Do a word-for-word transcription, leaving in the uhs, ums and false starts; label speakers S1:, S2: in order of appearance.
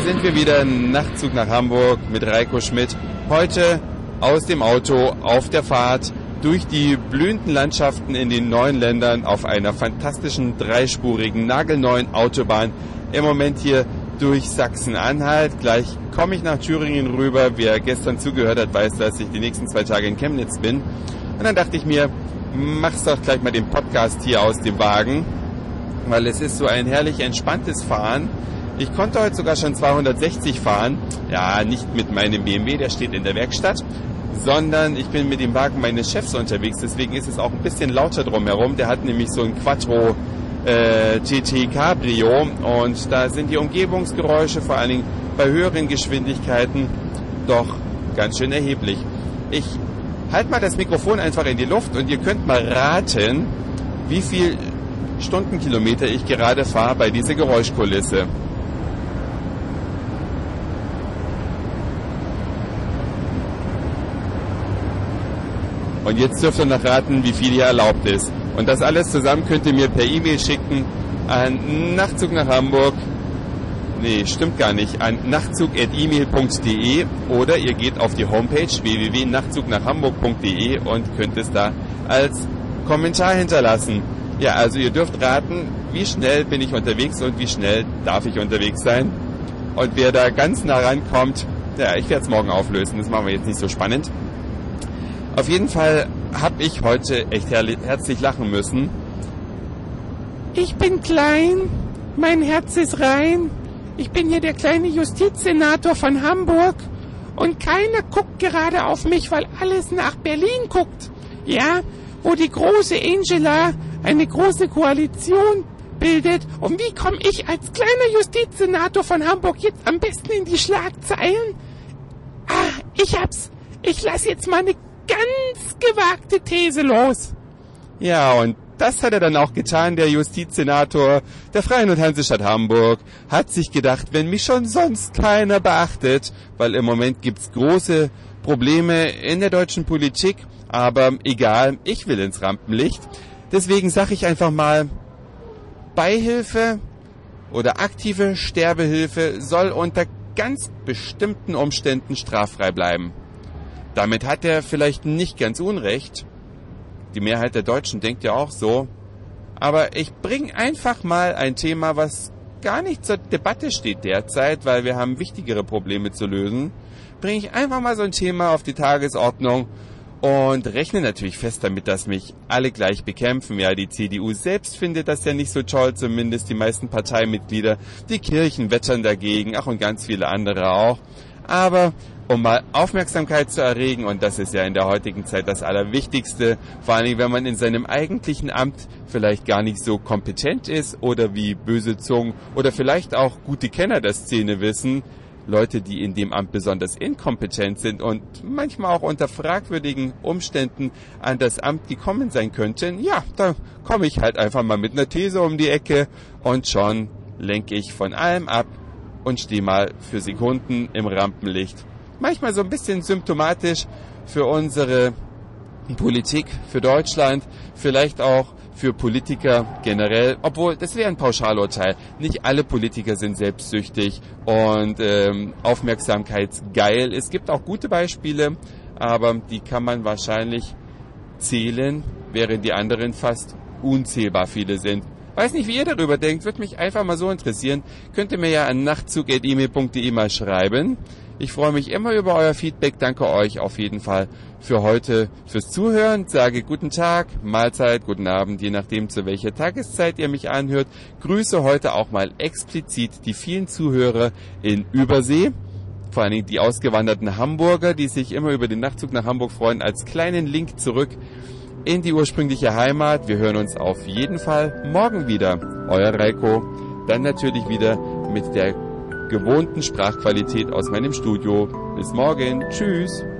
S1: sind wir wieder. Nachtzug nach Hamburg mit Reiko Schmidt. Heute aus dem Auto auf der Fahrt durch die blühenden Landschaften in den neuen Ländern auf einer fantastischen dreispurigen, nagelneuen Autobahn. Im Moment hier durch Sachsen-Anhalt. Gleich komme ich nach Thüringen rüber. Wer gestern zugehört hat, weiß, dass ich die nächsten zwei Tage in Chemnitz bin. Und dann dachte ich mir, mach's doch gleich mal den Podcast hier aus dem Wagen, weil es ist so ein herrlich entspanntes Fahren. Ich konnte heute sogar schon zweihundertsechzig fahren. Ja, nicht mit meinem B M W, der steht in der Werkstatt, sondern ich bin mit dem Wagen meines Chefs unterwegs. Deswegen ist es auch ein bisschen lauter drumherum. Der hat nämlich so ein Quattro äh, G T Cabrio und da sind die Umgebungsgeräusche, vor allen Dingen bei höheren Geschwindigkeiten, doch ganz schön erheblich. Ich halte mal das Mikrofon einfach in die Luft und ihr könnt mal raten, wie viel Stundenkilometer ich gerade fahre bei dieser Geräuschkulisse. Und jetzt dürft ihr noch raten, wie viel hier erlaubt ist. Und das alles zusammen könnt ihr mir per E-Mail schicken an Nachtzug nach Hamburg. Nee, stimmt gar nicht. An nachtzug at e mail punkt de oder ihr geht auf die Homepage w w w punkt nachtzug nach hamburg punkt de und könnt es da als Kommentar hinterlassen. Ja, also ihr dürft raten, wie schnell bin ich unterwegs und wie schnell darf ich unterwegs sein. Und wer da ganz nah rankommt, ja, ich werde es morgen auflösen. Das machen wir jetzt nicht so spannend. Auf jeden Fall habe ich heute echt her- herzlich lachen müssen. Ich bin klein, mein Herz ist rein. Ich bin hier der kleine Justizsenator von Hamburg und keiner guckt gerade auf mich, weil alles nach Berlin guckt. Ja, wo die große Angela eine große Koalition bildet. Und wie komme ich als kleiner Justizsenator von Hamburg jetzt am besten in die Schlagzeilen? Ah, ich hab's. Ich lasse jetzt mal eine ganz gewagte These los. Ja, und das hat er dann auch getan, der Justizsenator der Freien und Hansestadt Hamburg, hat sich gedacht, wenn mich schon sonst keiner beachtet, weil im Moment gibt's große Probleme in der deutschen Politik, aber egal, ich will ins Rampenlicht. Deswegen sage ich einfach mal, Beihilfe oder aktive Sterbehilfe soll unter ganz bestimmten Umständen straffrei bleiben. Damit hat er vielleicht nicht ganz unrecht. Die Mehrheit der Deutschen denkt ja auch so. Aber ich bringe einfach mal ein Thema, was gar nicht zur Debatte steht derzeit, weil wir haben wichtigere Probleme zu lösen. Bringe ich einfach mal so ein Thema auf die Tagesordnung und rechne natürlich fest damit, dass mich alle gleich bekämpfen. Ja, die C D U selbst findet das ja nicht so toll, zumindest die meisten Parteimitglieder. Die Kirchen wettern dagegen, ach und ganz viele andere auch. Aber um mal Aufmerksamkeit zu erregen, und das ist ja in der heutigen Zeit das Allerwichtigste, vor allem wenn man in seinem eigentlichen Amt vielleicht gar nicht so kompetent ist oder wie böse Zungen oder vielleicht auch gute Kenner der Szene wissen, Leute, die in dem Amt besonders inkompetent sind und manchmal auch unter fragwürdigen Umständen an das Amt gekommen sein könnten, ja, da komme ich halt einfach mal mit einer These um die Ecke und schon lenke ich von allem ab und stehe mal für Sekunden im Rampenlicht. Manchmal so ein bisschen symptomatisch für unsere Politik, für Deutschland, vielleicht auch für Politiker generell, obwohl, das wäre ein Pauschalurteil. Nicht alle Politiker sind selbstsüchtig und ähm, aufmerksamkeitsgeil. Es gibt auch gute Beispiele, aber die kann man wahrscheinlich zählen, während die anderen fast unzählbar viele sind. Weiß nicht, wie ihr darüber denkt, würde mich einfach mal so interessieren. Könnt ihr mir ja an nachtzug at e mail punkt de mal schreiben. Ich freue mich immer über euer Feedback. Danke euch auf jeden Fall für heute fürs Zuhören. Sage guten Tag, Mahlzeit, guten Abend, je nachdem zu welcher Tageszeit ihr mich anhört. Grüße heute auch mal explizit die vielen Zuhörer in Übersee. Vor allen Dingen die ausgewanderten Hamburger, die sich immer über den Nachtzug nach Hamburg freuen. Als kleinen Link zurück in die ursprüngliche Heimat. Wir hören uns auf jeden Fall morgen wieder. Euer Reiko. Dann natürlich wieder mit der gewohnten Sprachqualität aus meinem Studio. Bis morgen. Tschüss.